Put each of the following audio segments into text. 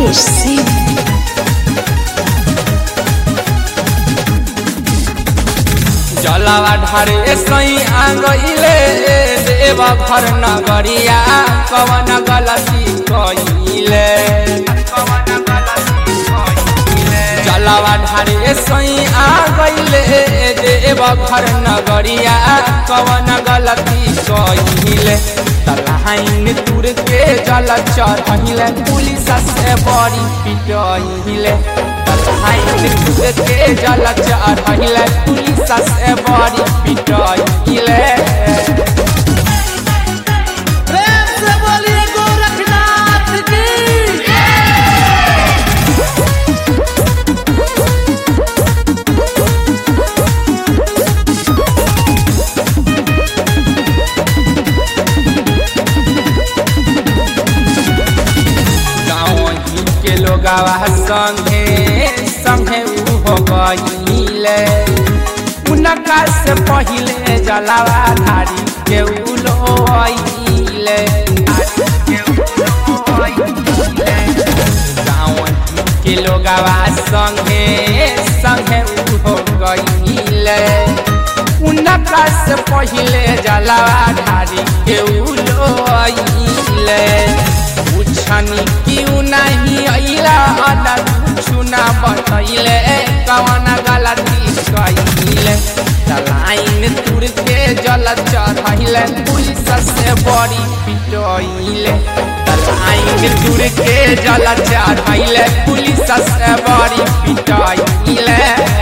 Rakesh Singh. जलावा ढारे सही आंगइले देवा घर नगरिया कवन गलती कइले जलावा ढारे सही आंगइले देवा घर नगरिया कवन गलती कइले तलहाइन तुर के जल चढ़िले पुलिस से बड़ी पिटइले तलहाइन तुर के जल चढ़िले पुलिस से बड़ी पिटइले प्रेम से बोलिए गोरखनाथ की लोगावा संगे संगे हो गईले उनका से पहिले जलावा धारी के उलोइले गाँव के लोगावा संगे संगे हो गईले उनका से पहिले जलावा धारी के उलोइले पूछनी क्यों नहीं अइला चुना बतैले कवन गलती कइले तलाइन तुर के जल चढ़िले पुलिस से बड़ी पिटइले तलाइन तुर के जल चढ़िले पुलिस से बड़ी पिटइले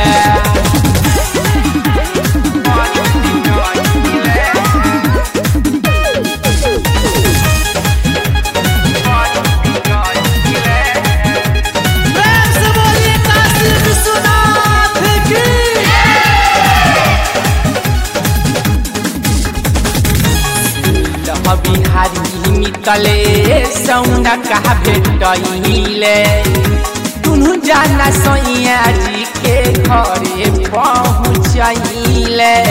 बिहारी निकले सौना कहा भेटइले दुनू जाना सैया जी के घरे पहुँचइले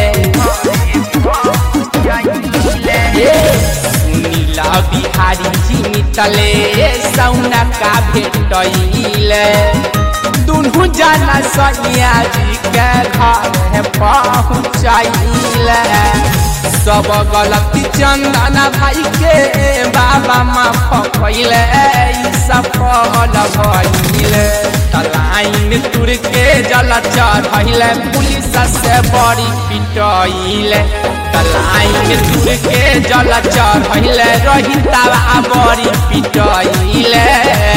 सुनीला बिहारी जी निकले सौना का भेटइले दुनू जाना सैया जी के घरे पहुँचइले सब गलती चंदना भाई के बाबा माफ कइले सफल भइले तलाइन तुर के जल चढ़िले पुलिस से बड़ी पिटइले तलाइन तुर के जल चढ़िले रहितावा बड़ी पिटइले।